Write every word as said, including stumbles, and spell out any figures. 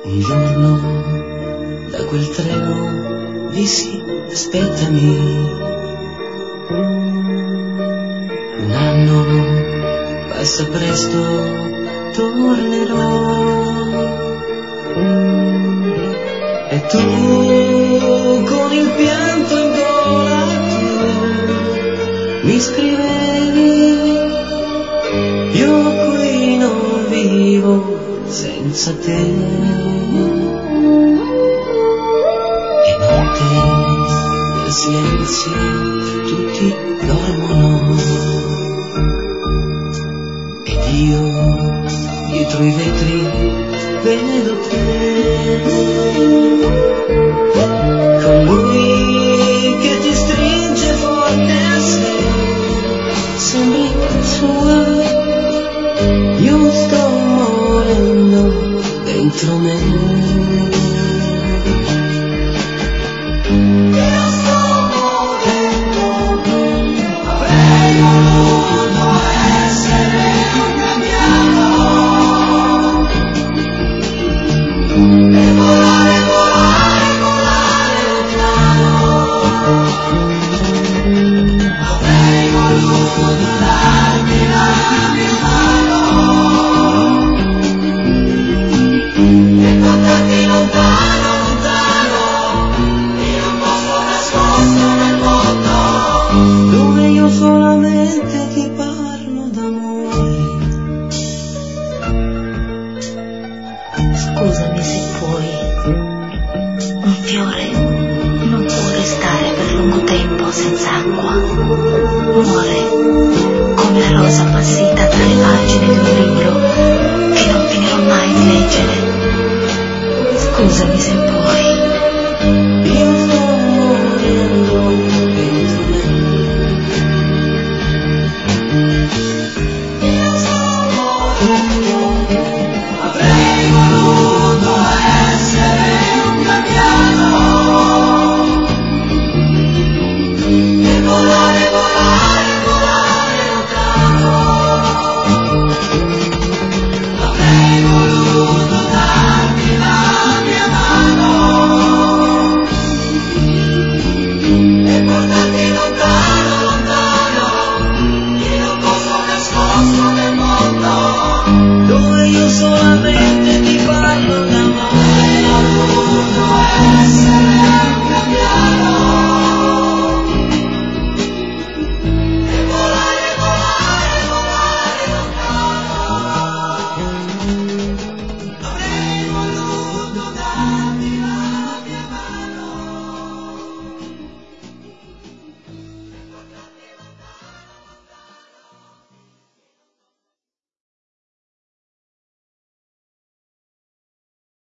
Un giorno da quel treno dissi aspettami, un anno passa presto, tornerò. E tu con il pianto in gola mi scrivevi, io qui non vivo senza te. E notte nel silenzio tutti dormono ed io dietro i vetri vedo te, con lui che ti stringe forte a sé, sembri sua, io sto morendo dentro me. Scusami se puoi, un fiore non può restare per lungo tempo senza acqua, muore come la rosa appassita tra le pagine di un libro che non finirò mai di leggere. Scusami se puoi. Io sto morendo dentro me. Io sto morendo. Avrei voluto essere un gabbiano e volare, volare, volare lontano. Avrei voluto darti la mia mano e portarti lontano, lontano, in un posto nascosto nel mondo, dove io solamente